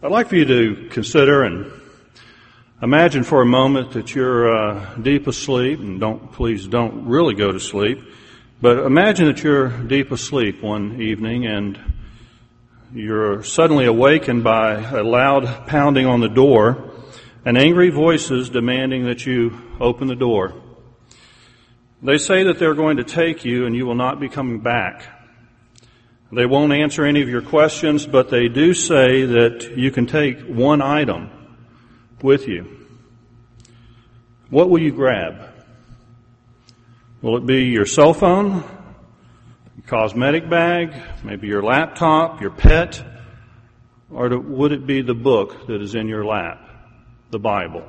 I'd like for you to consider and imagine for a moment that you're deep asleep, and please don't really go to sleep, but imagine that you're deep asleep one evening and you're suddenly awakened by a loud pounding on the door and angry voices demanding that you open the door. They say that they're going to take you and you will not be coming back. They won't answer any of your questions, but they do say that you can take one item with you. What will you grab? Will it be your cell phone, your cosmetic bag, maybe your laptop, your pet, or would it be the book that is in your lap, the Bible?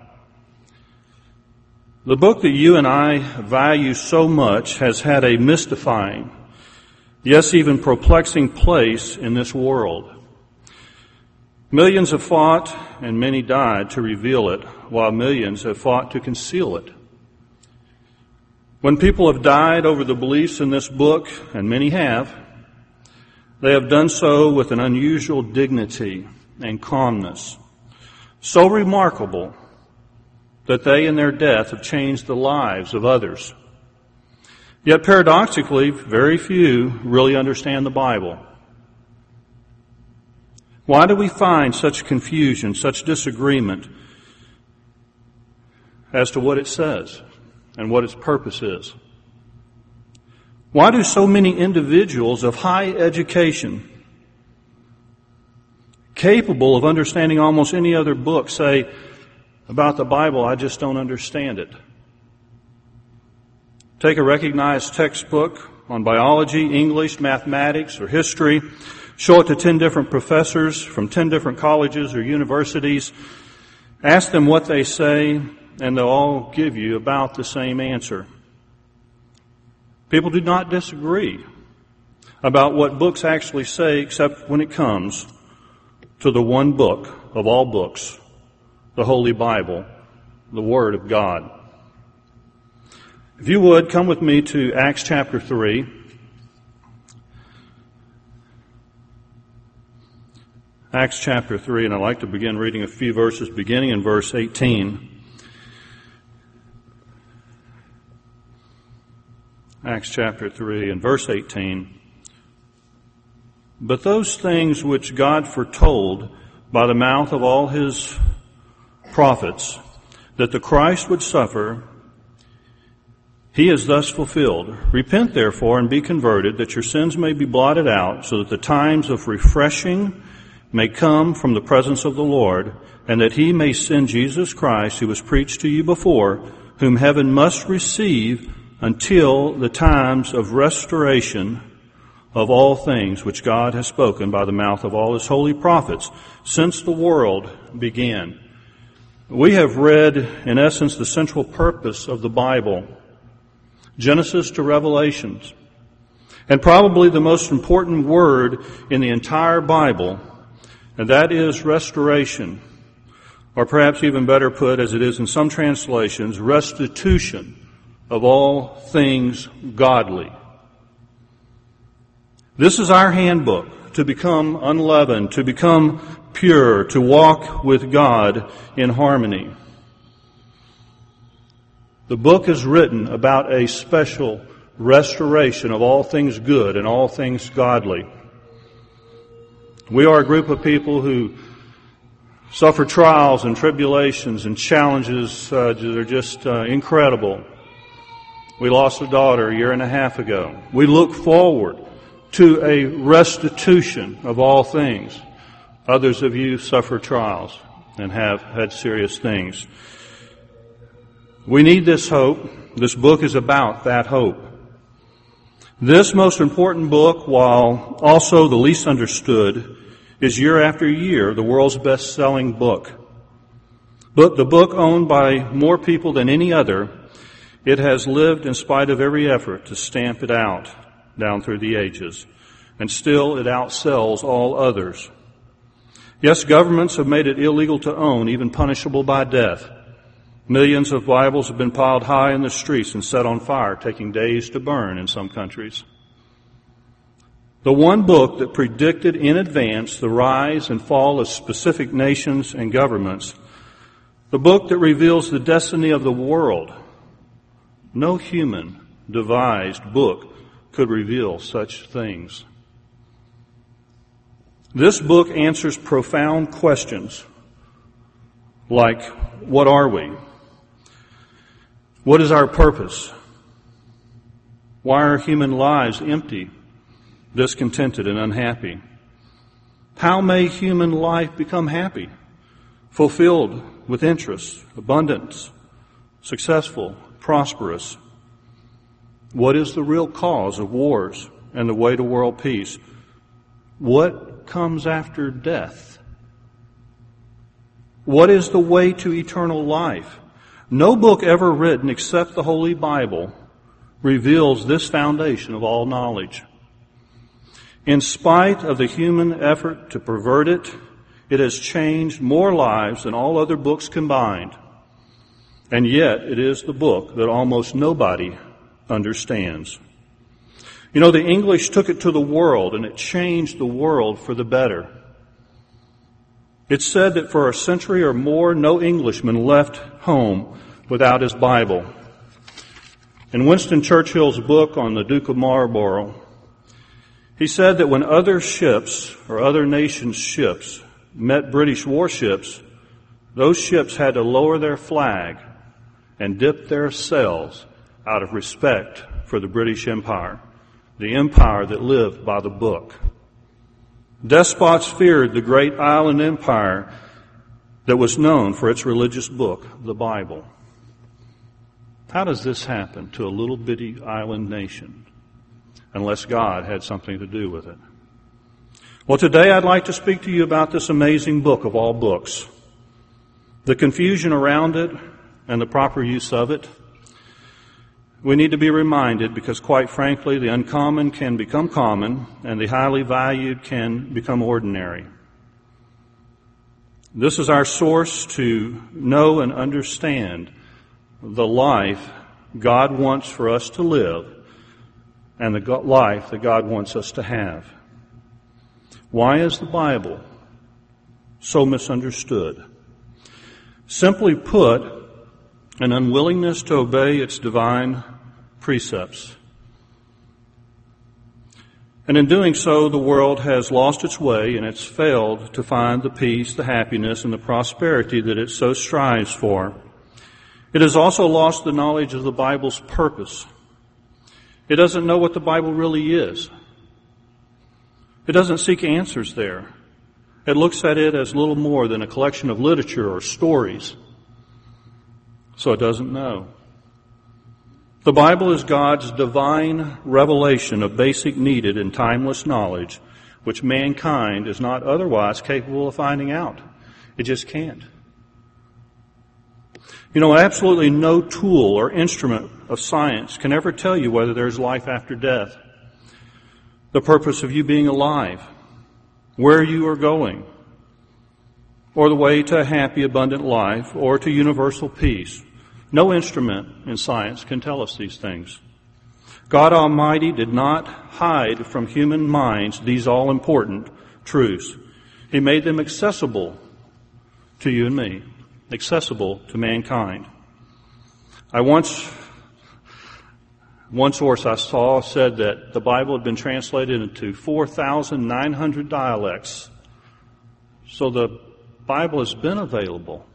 The book that you and I value so much has had a mystifying, yes, even perplexing place in this world. Millions have fought and many died to reveal it, while millions have fought to conceal it. When people have died over the beliefs in this book, and many have, they have done so with an unusual dignity and calmness, so remarkable that they in their death have changed the lives of others. Yet paradoxically, very few really understand the Bible. Why do we find such confusion, such disagreement as to what it says and what its purpose is? Why do so many individuals of high education, capable of understanding almost any other book, say about the Bible, I just don't understand it? Take a recognized textbook on biology, English, mathematics, or history, show it to 10 different professors from 10 different colleges or universities, ask them what they say, and they'll all give you about the same answer. People do not disagree about what books actually say, except when it comes to the one book of all books, the Holy Bible, the Word of God. If you would, come with me to Acts chapter 3. Acts chapter 3, and I'd like to begin reading a few verses beginning in verse 18. Acts chapter 3 and verse 18. But those things which God foretold by the mouth of all his prophets, that the Christ would suffer, he is thus fulfilled. Repent therefore and be converted, that your sins may be blotted out, so that the times of refreshing may come from the presence of the Lord, and that he may send Jesus Christ, who was preached to you before, whom heaven must receive until the times of restoration of all things which God has spoken by the mouth of all his holy prophets since the world began. We have read, in essence, the central purpose of the Bible, Genesis to Revelations. And probably the most important word in the entire Bible, and that is restoration. Or perhaps even better put, as it is in some translations, restitution of all things godly. This is our handbook to become unleavened, to become pure, to walk with God in harmony. The book is written about a special restoration of all things good and all things godly. We are a group of people who suffer trials and tribulations and challenges that are just incredible. We lost a daughter a year and a half ago. We look forward to a restitution of all things. Others of you suffer trials and have had serious things. We need this hope. This book is about that hope. This most important book, while also the least understood, is year after year the world's best-selling book. But the book owned by more people than any other, it has lived in spite of every effort to stamp it out down through the ages. And still it outsells all others. Yes, governments have made it illegal to own, even punishable by death. Millions of Bibles have been piled high in the streets and set on fire, taking days to burn in some countries. The one book that predicted in advance the rise and fall of specific nations and governments. The book that reveals the destiny of the world. No human devised book could reveal such things. This book answers profound questions like, what are we? What is our purpose? Why are human lives empty, discontented, and unhappy? How may human life become happy, fulfilled with interest, abundance, successful, prosperous? What is the real cause of wars and the way to world peace? What comes after death? What is the way to eternal life? No book ever written except the Holy Bible reveals this foundation of all knowledge. In spite of the human effort to pervert it, it has changed more lives than all other books combined. And yet, it is the book that almost nobody understands. You know, the English took it to the world, and it changed the world for the better. It's said that for a century or more, no Englishman left home without his Bible. In Winston Churchill's book on the Duke of Marlborough, he said that when other ships or other nations' ships met British warships, those ships had to lower their flag and dip their sails out of respect for the British Empire, the empire that lived by the book. Despots feared the great island empire that was known for its religious book, the Bible. How does this happen to a little bitty island nation, unless God had something to do with it? Well, today I'd like to speak to you about this amazing book of all books, the confusion around it and the proper use of it. We need to be reminded because, quite frankly, the uncommon can become common and the highly valued can become ordinary. This is our source to know and understand the life God wants for us to live and the life that God wants us to have. Why is the Bible so misunderstood? Simply put, an unwillingness to obey its divine precepts. And in doing so, the world has lost its way and it's failed to find the peace, the happiness, and the prosperity that it so strives for. It has also lost the knowledge of the Bible's purpose. It doesn't know what the Bible really is. It doesn't seek answers there. It looks at it as little more than a collection of literature or stories. So it doesn't know. The Bible is God's divine revelation of basic, needed, and timeless knowledge, which mankind is not otherwise capable of finding out. It just can't. You know, absolutely no tool or instrument of science can ever tell you whether there's life after death, the purpose of you being alive, where you are going, or the way to a happy, abundant life, or to universal peace. No instrument in science can tell us these things. God Almighty did not hide from human minds these all-important truths. He made them accessible to you and me, accessible to mankind. One source I saw said that the Bible had been translated into 4,900 dialects. So the Bible has been available.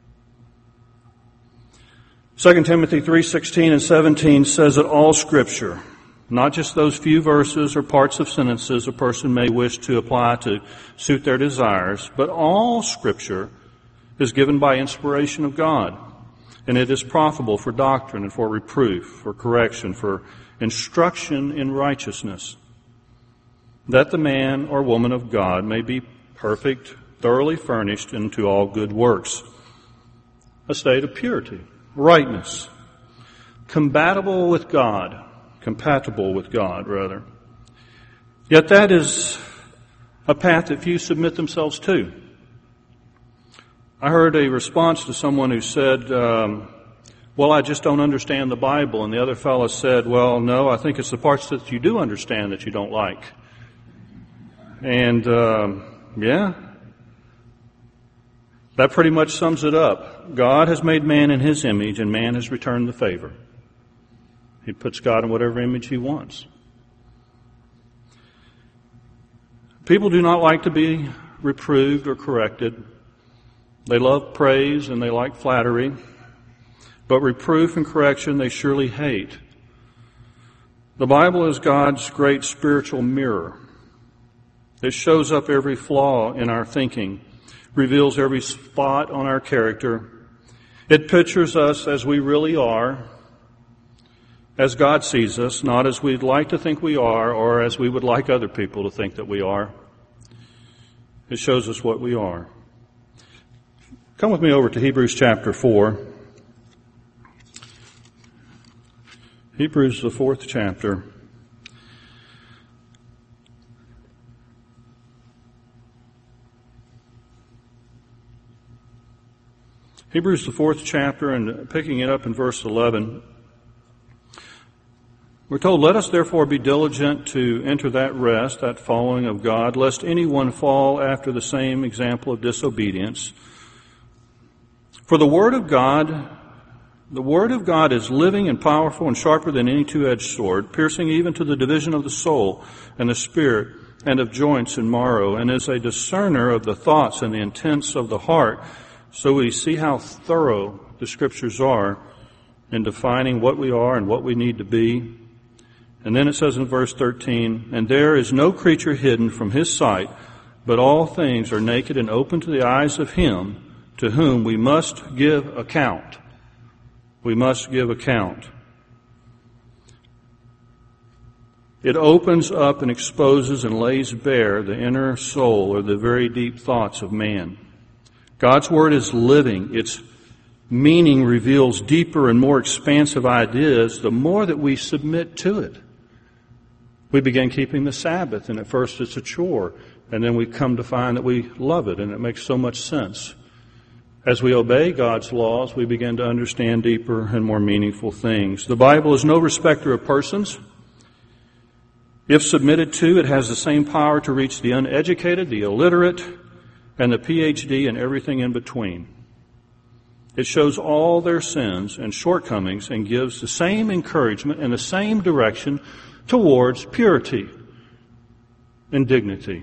2 Timothy 3:16 and 17 says that all Scripture, not just those few verses or parts of sentences a person may wish to apply to suit their desires, but all Scripture is given by inspiration of God, and it is profitable for doctrine and for reproof, for correction, for instruction in righteousness, that the man or woman of God may be perfect, thoroughly furnished into all good works, a state of purity, rightness, compatible with God. Yet that is a path that few submit themselves to. I heard a response to someone who said, well, I just don't understand the Bible. And the other fellow said, well, no, I think it's the parts that you do understand that you don't like. And, that pretty much sums it up. God has made man in His image, and man has returned the favor. He puts God in whatever image He wants. People do not like to be reproved or corrected. They love praise and they like flattery. But reproof and correction they surely hate. The Bible is God's great spiritual mirror. It shows up every flaw in our thinking, reveals every spot on our character. It pictures us as we really are, as God sees us, not as we'd like to think we are or as we would like other people to think that we are. It shows us what we are. Come with me over to Hebrews chapter 4. Hebrews, the 4th chapter. Hebrews, the 4th chapter, and picking it up in verse 11. We're told, "Let us therefore be diligent to enter that rest, that following of God, lest anyone fall after the same example of disobedience. For the Word of God is living and powerful and sharper than any two-edged sword, piercing even to the division of the soul and the spirit and of joints and marrow, and is a discerner of the thoughts and the intents of the heart." So we see how thorough the Scriptures are in defining what we are and what we need to be. And then it says in verse 13, "And there is no creature hidden from His sight, but all things are naked and open to the eyes of Him to whom we must give account." We must give account. It opens up and exposes and lays bare the inner soul or the very deep thoughts of man. God's Word is living. Its meaning reveals deeper and more expansive ideas the more that we submit to it. We begin keeping the Sabbath, and at first it's a chore, and then we come to find that we love it, and it makes so much sense. As we obey God's laws, we begin to understand deeper and more meaningful things. The Bible is no respecter of persons. If submitted to, it has the same power to reach the uneducated, the illiterate, and the PhD and everything in between. It shows all their sins and shortcomings and gives the same encouragement and the same direction towards purity and dignity.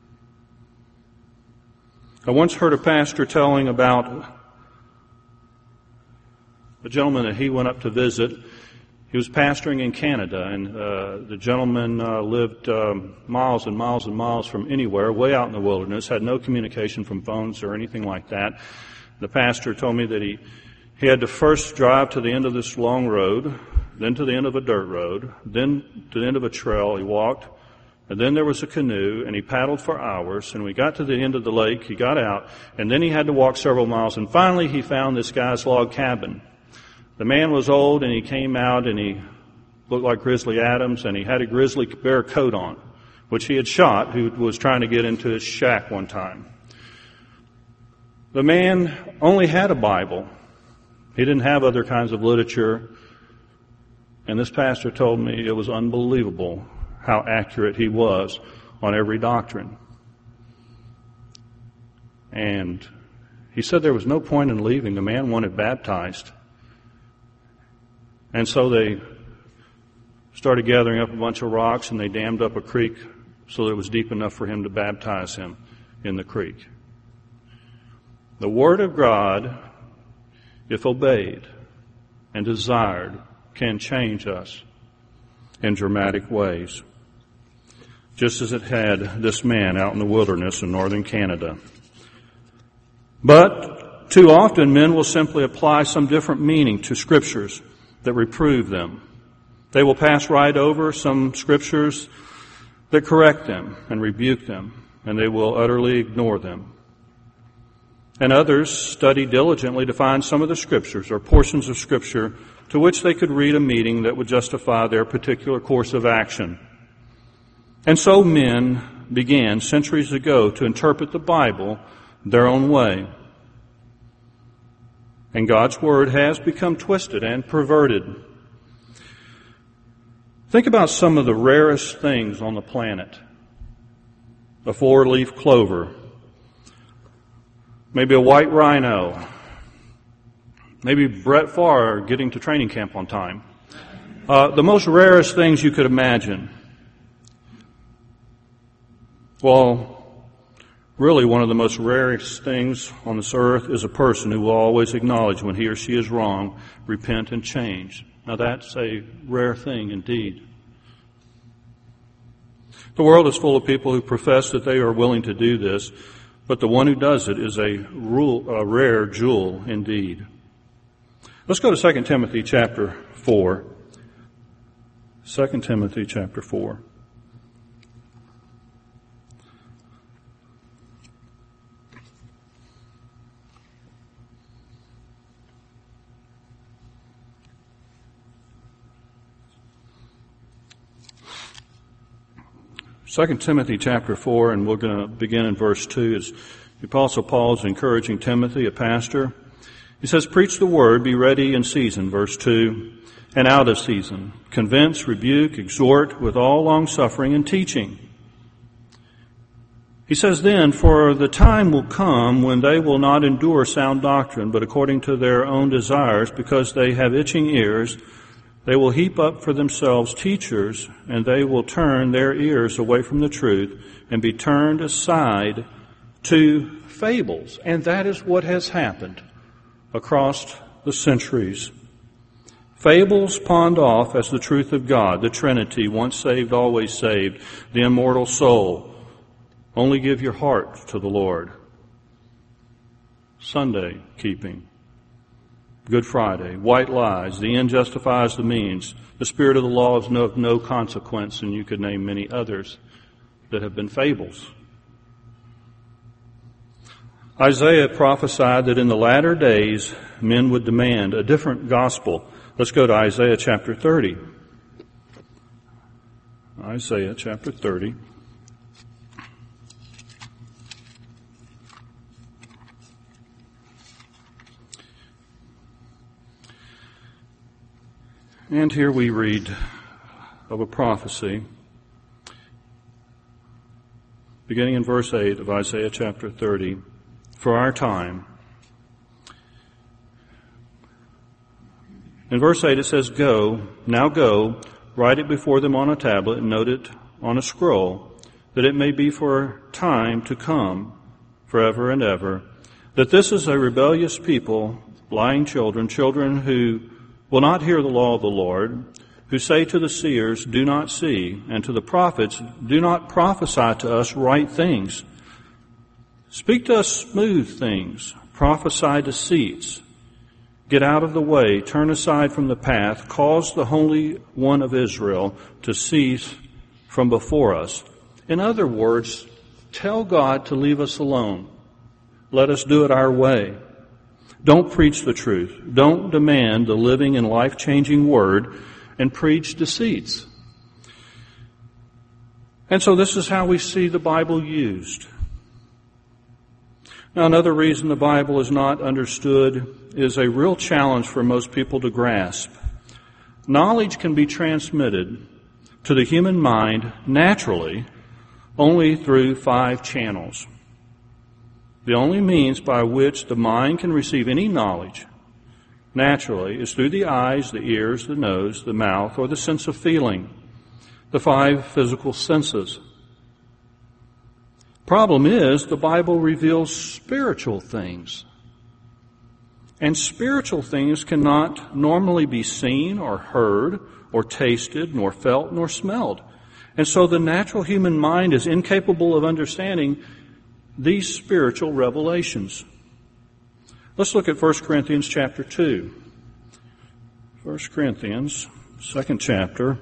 I once heard a pastor telling about a gentleman that he went up to visit. He was pastoring in Canada, and the gentleman lived miles and miles and miles from anywhere, way out in the wilderness, had no communication from phones or anything like that. The pastor told me that he had to first drive to the end of this long road, then to the end of a dirt road, then to the end of a trail he walked, and then there was a canoe, and he paddled for hours, and we got to the end of the lake, he got out, and then he had to walk several miles, and finally he found this guy's log cabin. The man was old, and he came out, and he looked like Grizzly Adams, and he had a grizzly bear coat on, which he had shot, who was trying to get into his shack one time. The man only had a Bible. He didn't have other kinds of literature, and this pastor told me it was unbelievable how accurate he was on every doctrine. And he said there was no point in leaving. The man wanted baptized. And so they started gathering up a bunch of rocks, and they dammed up a creek so that it was deep enough for him to baptize him in the creek. The Word of God, if obeyed and desired, can change us in dramatic ways, just as it had this man out in the wilderness in northern Canada. But too often men will simply apply some different meaning to scriptures that reprove them. They will pass right over some scriptures that correct them and rebuke them, and they will utterly ignore them. And others study diligently to find some of the scriptures or portions of scripture to which they could read a meaning that would justify their particular course of action. And so men began centuries ago to interpret the Bible their own way. And God's Word has become twisted and perverted. Think about some of the rarest things on the planet. a four-leaf clover, maybe a white rhino, maybe Brett Favre getting to training camp on time. The most rarest things you could imagine. Well, really one of the most rarest things on this earth is a person who will always acknowledge when he or she is wrong, repent and change. Now that's a rare thing indeed. The world is full of people who profess that they are willing to do this, but the one who does it is a rare jewel indeed. Let's go to 2 Timothy chapter 4. 2 Timothy chapter 4. Second Timothy chapter 4, and we're going to begin in verse 2. As the Apostle Paul is encouraging Timothy, a pastor. He says, preach the word, be ready in season, verse 2, and out of season. Convince, rebuke, exhort with all longsuffering and teaching. He says then, for the time will come when they will not endure sound doctrine, but according to their own desires, because they have itching ears, they will heap up for themselves teachers, and they will turn their ears away from the truth and be turned aside to fables. And that is what has happened across the centuries. Fables pawned off as the truth of God, the Trinity, once saved, always saved, the immortal soul. Only give your heart to the Lord. Sunday keeping. Good Friday, white lies, the end justifies the means, the spirit of the law is of no consequence, and you could name many others that have been fables. Isaiah prophesied that in the latter days men would demand a different gospel. Let's go to Isaiah chapter 30. Isaiah chapter 30. And here we read of a prophecy, beginning in verse 8 of Isaiah chapter 30, for our time. In verse 8 it says, go, now go, write it before them on a tablet and note it on a scroll, that it may be for time to come, forever and ever, that this is a rebellious people, lying children, children who will not hear the law of the Lord, who say to the seers, do not see, and to the prophets, do not prophesy to us right things. Speak to us smooth things, prophesy deceits. Get out of the way, turn aside from the path, cause the Holy One of Israel to cease from before us. In other words, tell God to leave us alone. Let us do it our way. Don't preach the truth. Don't demand the living and life-changing word and preach deceits. And so this is how we see the Bible used. Now, another reason the Bible is not understood is a real challenge for most people to grasp. Knowledge can be transmitted to the human mind naturally only through 5 channels. The only means by which the mind can receive any knowledge naturally is through the eyes, the ears, the nose, the mouth, or the sense of feeling, the 5 physical senses. Problem is, the Bible reveals spiritual things. And spiritual things cannot normally be seen or heard or tasted, nor felt, nor smelled. And so the natural human mind is incapable of understanding these spiritual revelations. Let's look at 1 Corinthians chapter 2. 1 Corinthians, 2nd chapter.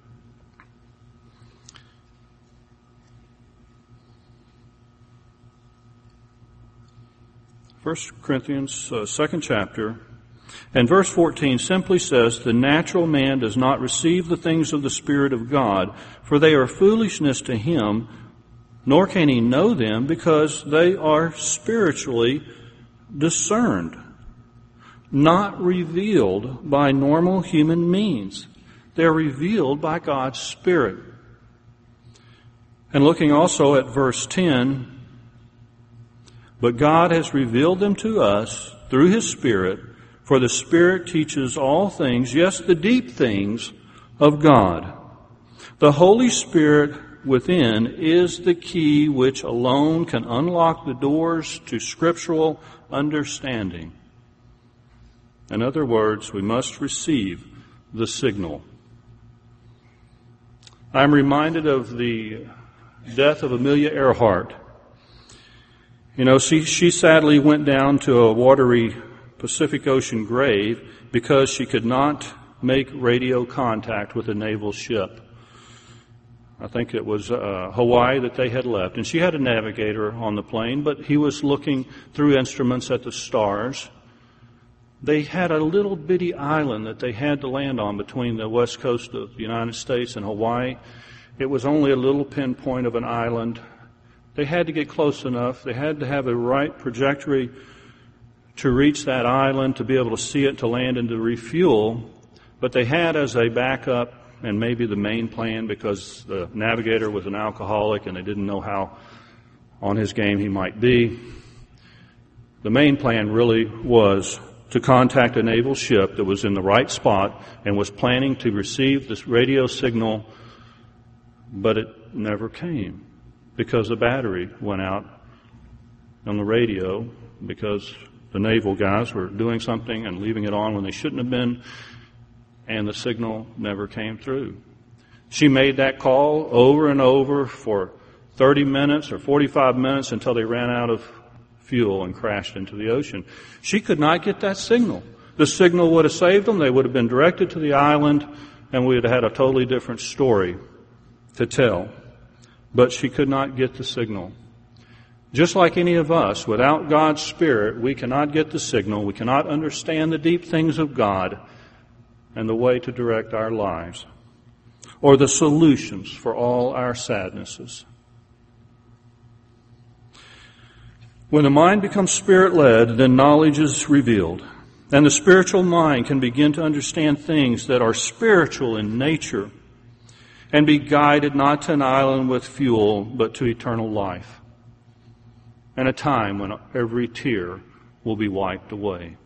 First Corinthians, 2nd chapter, and verse 14 simply says, the natural man does not receive the things of the Spirit of God, for they are foolishness to him, nor can he know them, because they are spiritually discerned, not revealed by normal human means. They're revealed by God's Spirit. And looking also at verse 10, but God has revealed them to us through His Spirit, for the Spirit teaches all things, yes, the deep things of God. The Holy Spirit within is the key which alone can unlock the doors to scriptural understanding. In other words, we must receive the signal. I'm reminded of the death of Amelia Earhart. You know, she sadly went down to a watery Pacific Ocean grave because she could not make radio contact with a naval ship. I think it was Hawaii that they had left. And she had a navigator on the plane, but he was looking through instruments at the stars. They had a little bitty island that they had to land on between the west coast of the United States and Hawaii. It was only a little pinpoint of an island. They had to get close enough. They had to have a right trajectory to reach that island, to be able to see it, to land and to refuel. But they had as a backup, and maybe the main plan, because the navigator was an alcoholic and they didn't know how on his game he might be, the main plan really was to contact a naval ship that was in the right spot and was planning to receive this radio signal, but it never came because the battery went out on the radio because the naval guys were doing something and leaving it on when they shouldn't have been, and the signal never came through. She made that call over and over for 30 minutes or 45 minutes until they ran out of fuel and crashed into the ocean. She could not get that signal. The signal would have saved them. They would have been directed to the island, and we would have had a totally different story to tell. But she could not get the signal. Just like any of us, without God's Spirit, we cannot get the signal. We cannot understand the deep things of God and the way to direct our lives, or the solutions for all our sadnesses. When the mind becomes Spirit-led, then knowledge is revealed, and the spiritual mind can begin to understand things that are spiritual in nature and be guided not to an island with fuel, but to eternal life, and a time when every tear will be wiped away.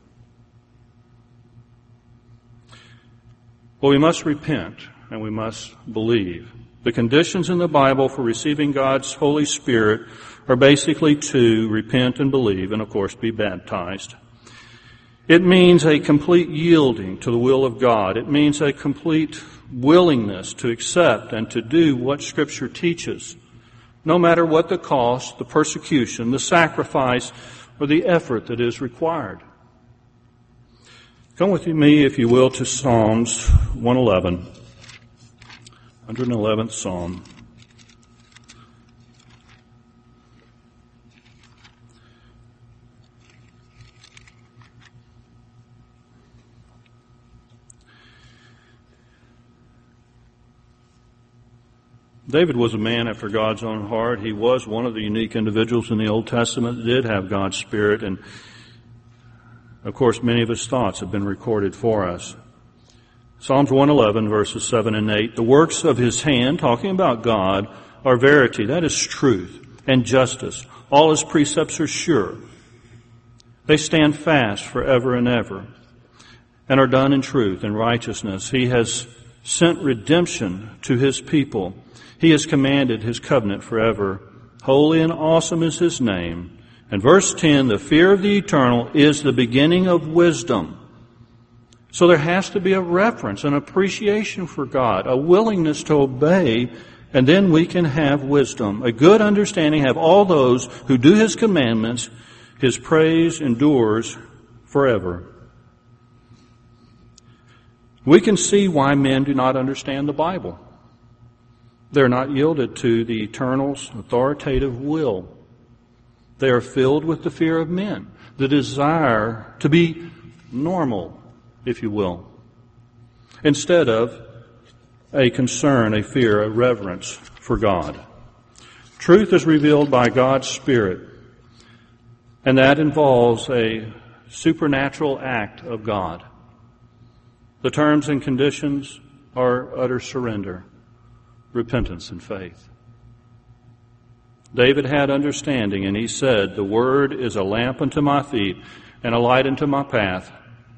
Well, we must repent and we must believe. The conditions in the Bible for receiving God's Holy Spirit are basically to repent and believe and, of course, be baptized. It means a complete yielding to the will of God. It means a complete willingness to accept and to do what Scripture teaches, no matter what the cost, the persecution, the sacrifice, or the effort that is required. Come with me, if you will, to Psalms 111, 111th Psalm. David was a man after God's own heart. He was one of the unique individuals in the Old Testament that did have God's Spirit, and of course, many of his thoughts have been recorded for us. Psalms 111, verses 7 and 8. The works of his hand, talking about God, are verity. That is truth and justice. All his precepts are sure. They stand fast forever and ever and are done in truth and righteousness. He has sent redemption to his people. He has commanded his covenant forever. Holy and awesome is his name. And verse 10, the fear of the eternal is the beginning of wisdom. So there has to be a reverence, an appreciation for God, a willingness to obey, and then we can have wisdom, a good understanding, have all those who do his commandments. His praise endures forever. We can see why men do not understand the Bible. They're not yielded to the Eternal's authoritative will. They are filled with the fear of men, the desire to be normal, if you will, instead of a concern, a fear, a reverence for God. Truth is revealed by God's Spirit, and that involves a supernatural act of God. The terms and conditions are utter surrender, repentance, and faith. David had understanding, and he said, "The Word is a lamp unto my feet and a light unto my path."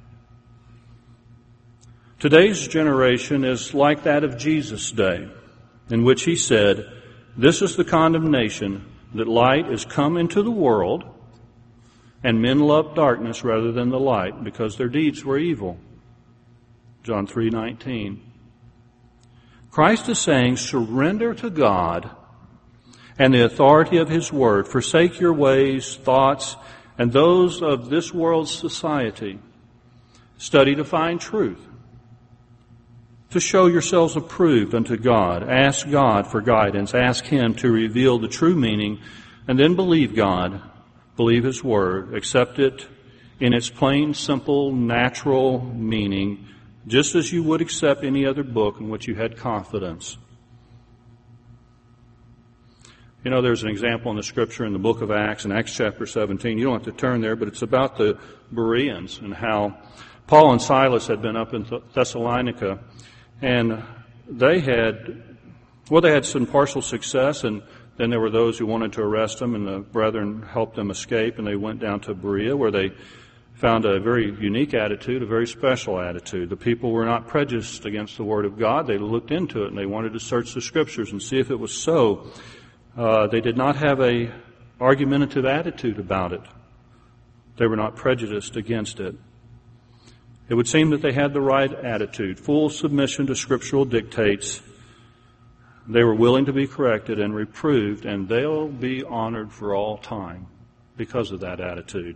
Today's generation is like that of Jesus' day, in which he said, "This is the condemnation, that light is come into the world, and men love darkness rather than the light, because their deeds were evil." John 3:19. Christ is saying, surrender to God and the authority of His Word. Forsake your ways, thoughts, and those of this world's society. Study to find truth, to show yourselves approved unto God. Ask God for guidance. Ask Him to reveal the true meaning, and then believe God. Believe His Word. Accept it in its plain, simple, natural meaning, just as you would accept any other book in which you had confidence. You know, there's an example in the Scripture in the book of Acts, in Acts chapter 17. You don't have to turn there, but it's about the Bereans and how Paul and Silas had been up in Thessalonica, and they had some partial success, and then there were those who wanted to arrest them, and the brethren helped them escape, and they went down to Berea, where they found a very unique attitude, a very special attitude. The people were not prejudiced against the Word of God. They looked into it, and they wanted to search the Scriptures and see if it was so. They did not have a argumentative attitude about it. They were not prejudiced against it. It would seem that they had the right attitude, full submission to scriptural dictates. They were willing to be corrected and reproved, and they'll be honored for all time because of that attitude.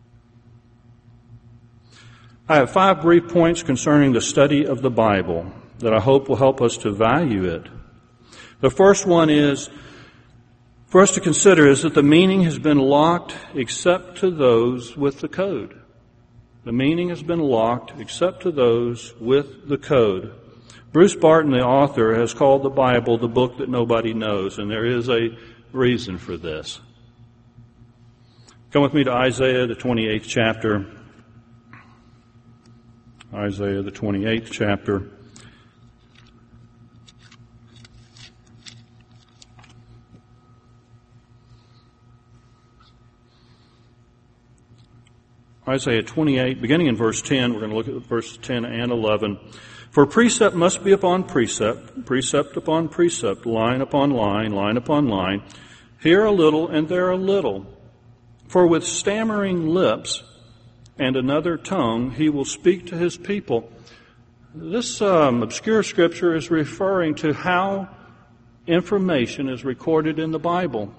I have 5 brief points concerning the study of the Bible that I hope will help us to value it. The first one is, for us to consider, is that the meaning has been locked except to those with the code. The meaning has been locked except to those with the code. Bruce Barton, the author, has called the Bible the book that nobody knows, and there is a reason for this. Come with me to Isaiah, the 28th chapter. Isaiah, the 28th chapter. Isaiah 28, beginning in verse 10, we're going to look at verses 10 and 11. "For precept must be upon precept, precept upon precept, line upon line, line upon line, here a little and there a little. For with stammering lips and another tongue he will speak to his people." This obscure scripture is referring to how information is recorded in the Bible.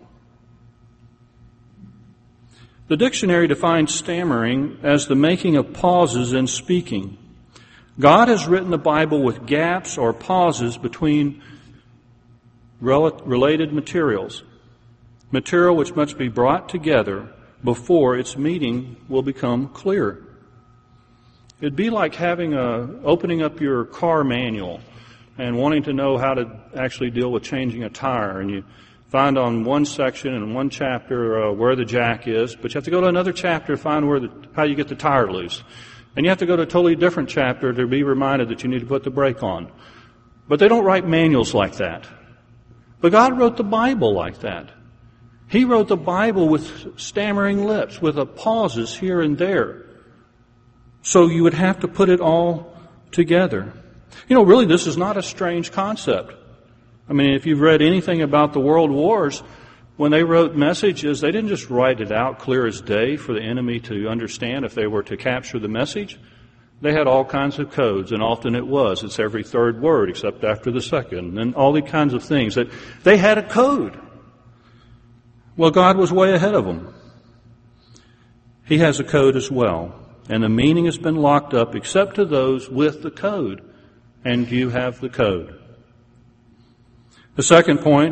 The dictionary defines stammering as the making of pauses in speaking. God has written the Bible with gaps or pauses between related materials, material which must be brought together before its meaning will become clear. It'd be like opening up your car manual and wanting to know how to actually deal with changing a tire, and you find on one section and one chapter where the jack is, but you have to go to another chapter to find how you get the tire loose. And you have to go to a totally different chapter to be reminded that you need to put the brake on. But they don't write manuals like that. But God wrote the Bible like that. He wrote the Bible with stammering lips, with pauses here and there. So you would have to put it all together. You know, really, this is not a strange concept. I mean, if you've read anything about the world wars, when they wrote messages, they didn't just write it out clear as day for the enemy to understand if they were to capture the message. They had all kinds of codes, and often it's every third word except after the second, and all the kinds of things. That they had a code. Well, God was way ahead of them. He has a code as well, and the meaning has been locked up except to those with the code, and you have the code. The second point,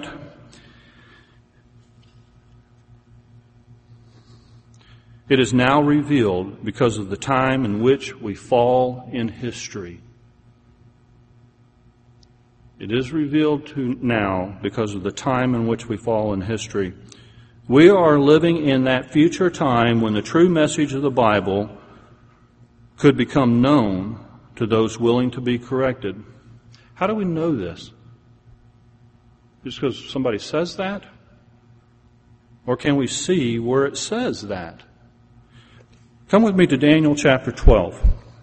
it is now revealed because of the time in which we fall in history. It is revealed now because of the time in which we fall in history. We are living in that future time when the true message of the Bible could become known to those willing to be corrected. How do we know this? Just because somebody says that? Or can we see where it says that? Come with me to Daniel chapter 12.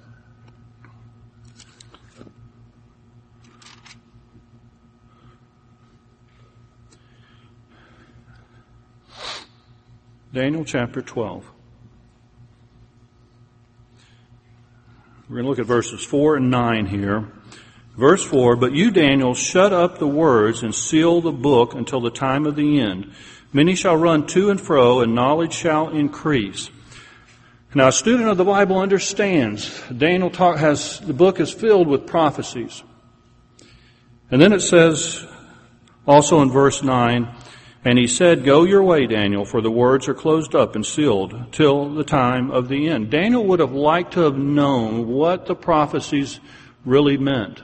Daniel chapter 12. We're going to look at verses 4 and 9 here. Verse 4, "But you, Daniel, shut up the words and seal the book until the time of the end. Many shall run to and fro, and knowledge shall increase." Now, a student of the Bible understands the book is filled with prophecies. And then it says, also in verse 9, "And he said, Go your way, Daniel, for the words are closed up and sealed till the time of the end." Daniel would have liked to have known what the prophecies really meant.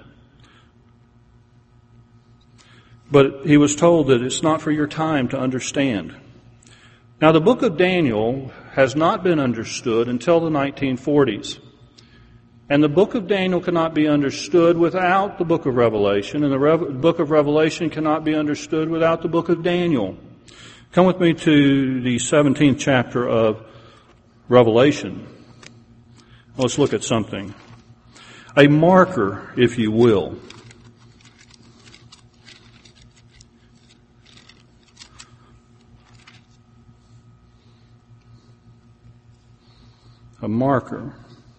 But he was told that it's not for your time to understand. Now, the book of Daniel has not been understood until the 1940s. And the book of Daniel cannot be understood without the book of Revelation, and the book of Revelation cannot be understood without the book of Daniel. Come with me to the 17th chapter of Revelation. Let's look at something. A marker, if you will. A marker.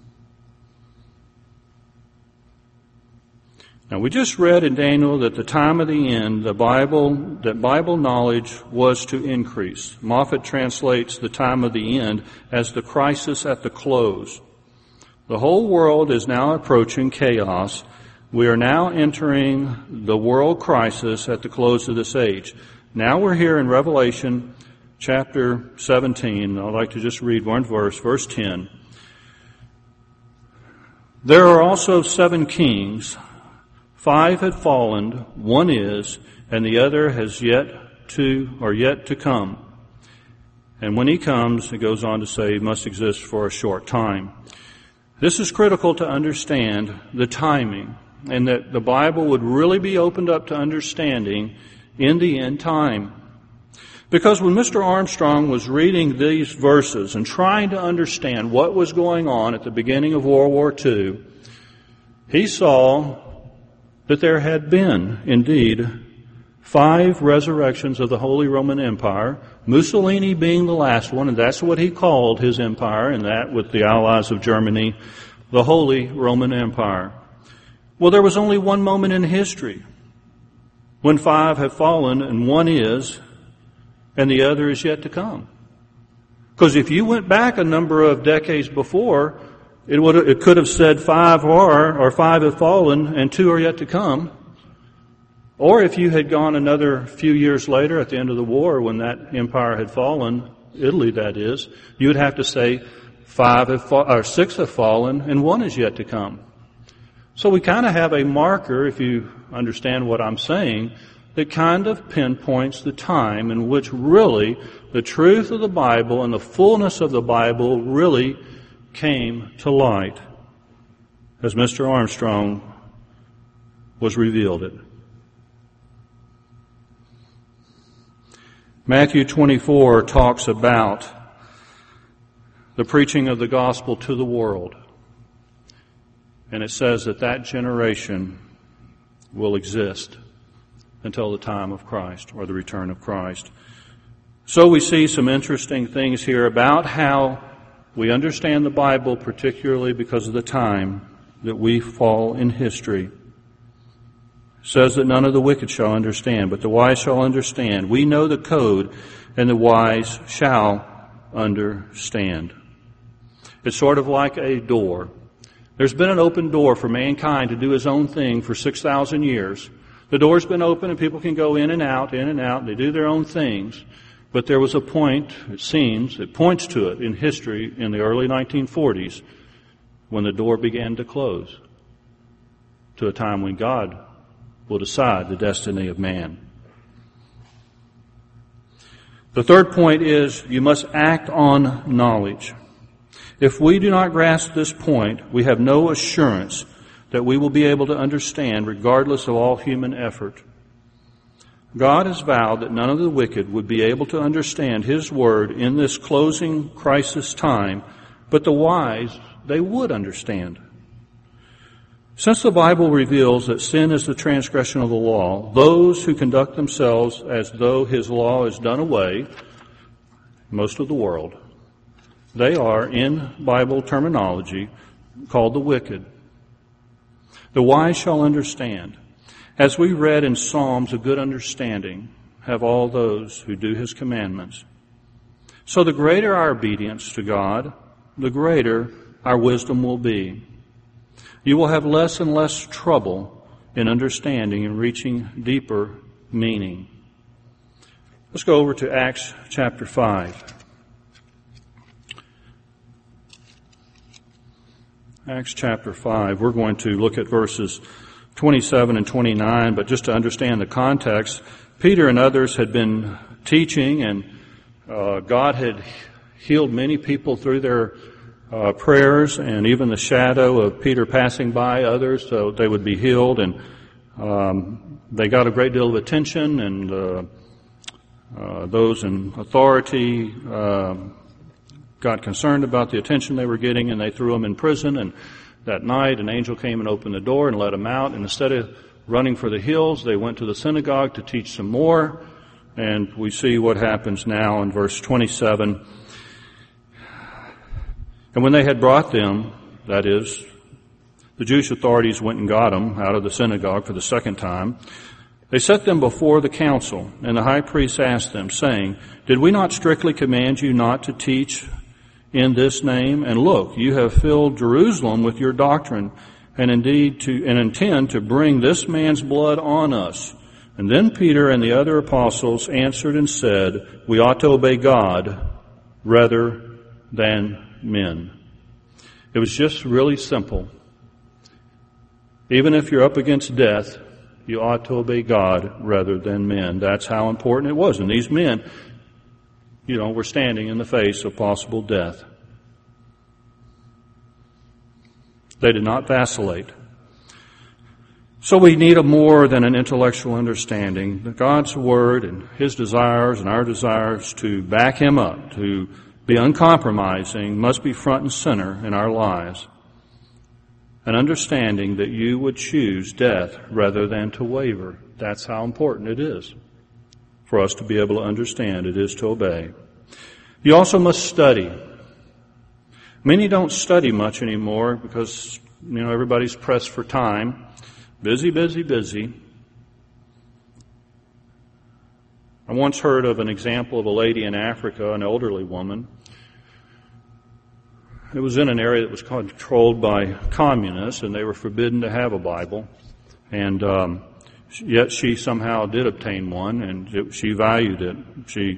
Now, we just read in Daniel that the time of the end, Bible knowledge was to increase. Moffat translates the time of the end as the crisis at the close. The whole world is now approaching chaos. We are now entering the world crisis at the close of this age. Now we're here in Revelation chapter 17. I'd like to just read one verse, verse 10. "There are also 7 kings. 5 had fallen, one is, and the other has yet to come. And when he comes," it goes on to say, "he must exist for a short time." This is critical to understand the timing, and that the Bible would really be opened up to understanding in the end time. Because when Mr. Armstrong was reading these verses and trying to understand what was going on at the beginning of World War II, he saw that there had been, indeed, 5 resurrections of the Holy Roman Empire, Mussolini being the last one, and that's what he called his empire, and that with the allies of Germany, the Holy Roman Empire. Well, there was only one moment in history when 5 have fallen and one is, and the other is yet to come. Because if you went back a number of decades before, it could have said 5 or 5 have fallen and 2 are yet to come. Or if you had gone another few years later at the end of the war when that empire had fallen, Italy that is, you would have to say 6 have fallen and 1 is yet to come. So we kind of have a marker, if you understand what I'm saying, that kind of pinpoints the time in which really the truth of the Bible and the fullness of the Bible really came to light, as Mr. Armstrong was revealed it. Matthew 24 talks about the preaching of the gospel to the world. And it says that generation will exist until the time of Christ or the return of Christ. So we see some interesting things here about how we understand the Bible, particularly because of the time that we fall in history. It says that none of the wicked shall understand, but the wise shall understand. We know the code, and the wise shall understand. It's sort of like a door. There's been an open door for mankind to do his own thing for 6,000 years. The door's been open and people can go in and out, and they do their own things. But there was a point, it points to it in history in the early 1940s, when the door began to close, to a time when God will decide the destiny of man. The third point is you must act on knowledge. If we do not grasp this point, we have no assurance that we will be able to understand regardless of all human effort. God has vowed that none of the wicked would be able to understand His Word in this closing crisis time, but the wise, they would understand. Since the Bible reveals that sin is the transgression of the law, those who conduct themselves as though His law is done away, most of the world, they are, in Bible terminology, called the wicked. The wise shall understand. As we read in Psalms, a good understanding have all those who do His commandments. So the greater our obedience to God, the greater our wisdom will be. You will have less and less trouble in understanding and reaching deeper meaning. Let's go over to Acts chapter 5. Acts chapter 5. We're going to look at verses 27 and 29, but just to understand the context, Peter and others had been teaching, and God had healed many people through their prayers, and even the shadow of Peter passing by others, so they would be healed, and they got a great deal of attention, and those in authority got concerned about the attention they were getting, and they threw them in prison. And that night an angel came and opened the door and let them out, and instead of running for the hills, they went to the synagogue to teach some more. And we see what happens now in verse 27. And when they had brought them, that is, the Jewish authorities went and got them out of the synagogue for the second time, they set them before the council, and the high priest asked them, saying, Did we not strictly command you not to teach in this name? And look, you have filled Jerusalem with your doctrine, and intend to bring this man's blood on us. And then Peter and the other apostles answered and said, We ought to obey God rather than men. It was just really simple. Even if you're up against death, you ought to obey God rather than men. That's how important it was. And these men, were standing in the face of possible death. They did not vacillate. So we need a more than an intellectual understanding. God's Word and His desires and our desires to back Him up, to be uncompromising, must be front and center in our lives. An understanding that you would choose death rather than to waver. That's how important it is for us to be able to understand. It is to obey. You also must study. Many don't study much anymore because, everybody's pressed for time. Busy, busy, busy. I once heard of an example of a lady in Africa, an elderly woman. It was in an area that was controlled by communists, and they were forbidden to have a Bible. And yet she somehow did obtain one, and she valued it. She,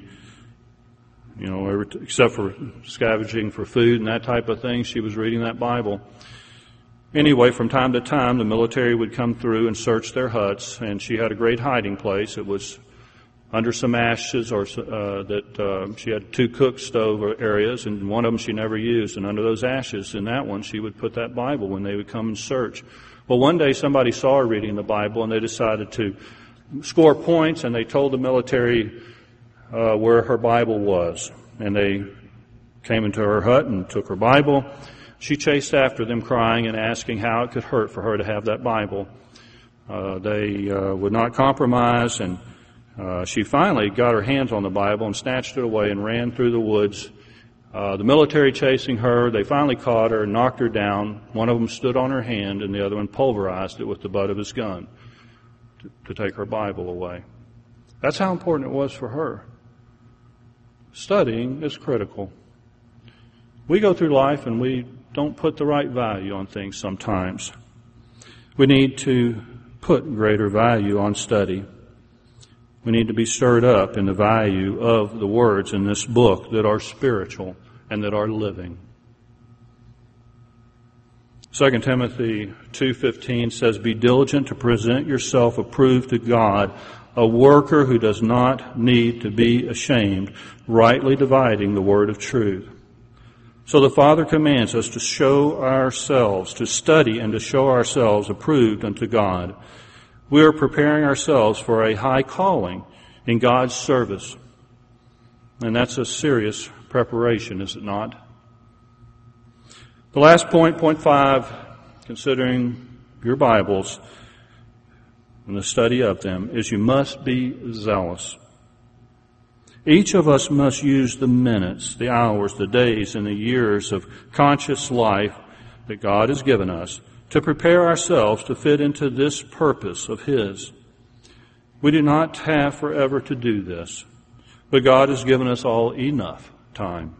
except for scavenging for food and that type of thing, she was reading that Bible. Anyway, from time to time, the military would come through and search their huts, and she had a great hiding place. It was under some ashes, she had 2 cook stove areas, and one of them she never used. And under those ashes, in that one, she would put that Bible when they would come and search. Well, one day somebody saw her reading the Bible, and they decided to score points, and they told the military where her Bible was. And they came into her hut and took her Bible. She chased after them, crying and asking how it could hurt for her to have that Bible. They would not compromise, and she finally got her hands on the Bible and snatched it away and ran through the woods. The military chasing her, they finally caught her and knocked her down. One of them stood on her hand, and the other one pulverized it with the butt of his gun to take her Bible away. That's how important it was for her. Studying is critical. We go through life and we don't put the right value on things sometimes. We need to put greater value on study. We need to be stirred up in the value of the words in this book that are spiritual and that are living. 2 Timothy 2:15 says, Be diligent to present yourself approved to God, a worker who does not need to be ashamed, rightly dividing the word of truth. So the Father commands us to show ourselves, to study and to show ourselves approved unto God. We are preparing ourselves for a high calling in God's service. And that's a serious preparation, is it not? The last point, point 5, considering your Bibles and the study of them, is you must be zealous. Each of us must use the minutes, the hours, the days, and the years of conscious life that God has given us to prepare ourselves to fit into this purpose of His. We do not have forever to do this, but God has given us all enough time.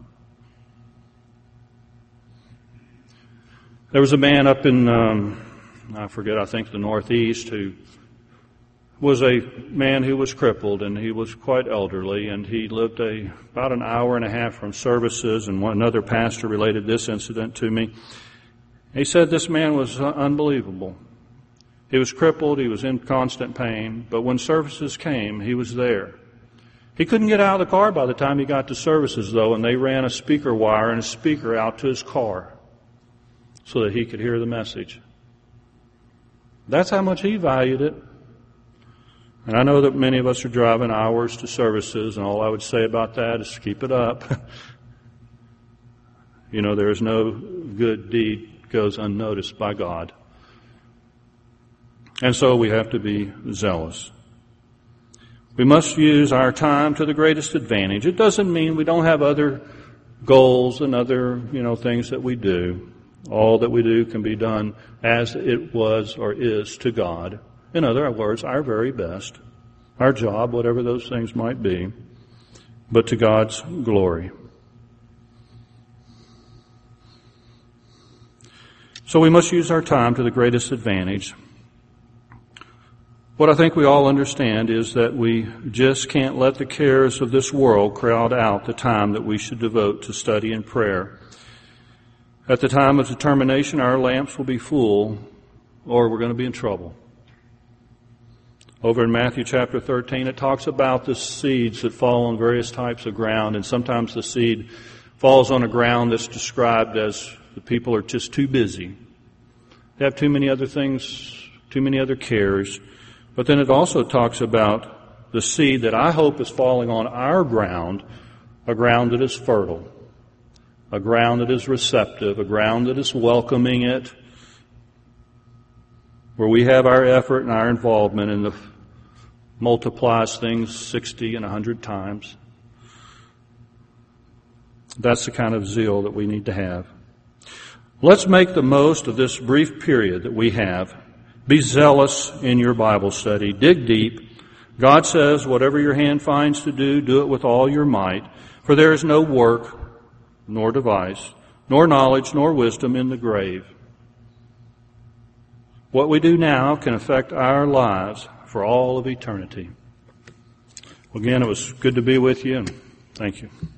There was a man up in, I think the Northeast, who was a man who was crippled, and he was quite elderly, and he lived about an hour and a half from services, and another pastor related this incident to me. He said this man was unbelievable. He was crippled, he was in constant pain, but when services came, he was there. He couldn't get out of the car by the time he got to services, though, and they ran a speaker wire and a speaker out to his car so that he could hear the message. That's how much he valued it. And I know that many of us are driving hours to services, and all I would say about that is keep it up. You know, there is no good deed goes unnoticed by God. And so we have to be zealous. We must use our time to the greatest advantage. It doesn't mean we don't have other goals and other, things that we do. All that we do can be done as it was or is to God. In other words, our very best, our job, whatever those things might be, but to God's glory. So we must use our time to the greatest advantage. What I think we all understand is that we just can't let the cares of this world crowd out the time that we should devote to study and prayer. At the time of determination, our lamps will be full, or we're going to be in trouble. Over in Matthew chapter 13, it talks about the seeds that fall on various types of ground, and sometimes the seed falls on a ground that's described as the people are just too busy. They have too many other things, too many other cares. But then it also talks about the seed that I hope is falling on our ground, a ground that is fertile, a ground that is receptive, a ground that is welcoming it, where we have our effort and our involvement and multiplies things 60 and 100 times. That's the kind of zeal that we need to have. Let's make the most of this brief period that we have. Be zealous in your Bible study. Dig deep. God says, whatever your hand finds to do, do it with all your might. For there is no work, nor device, nor knowledge, nor wisdom in the grave. What we do now can affect our lives for all of eternity. Again, it was good to be with you, and thank you.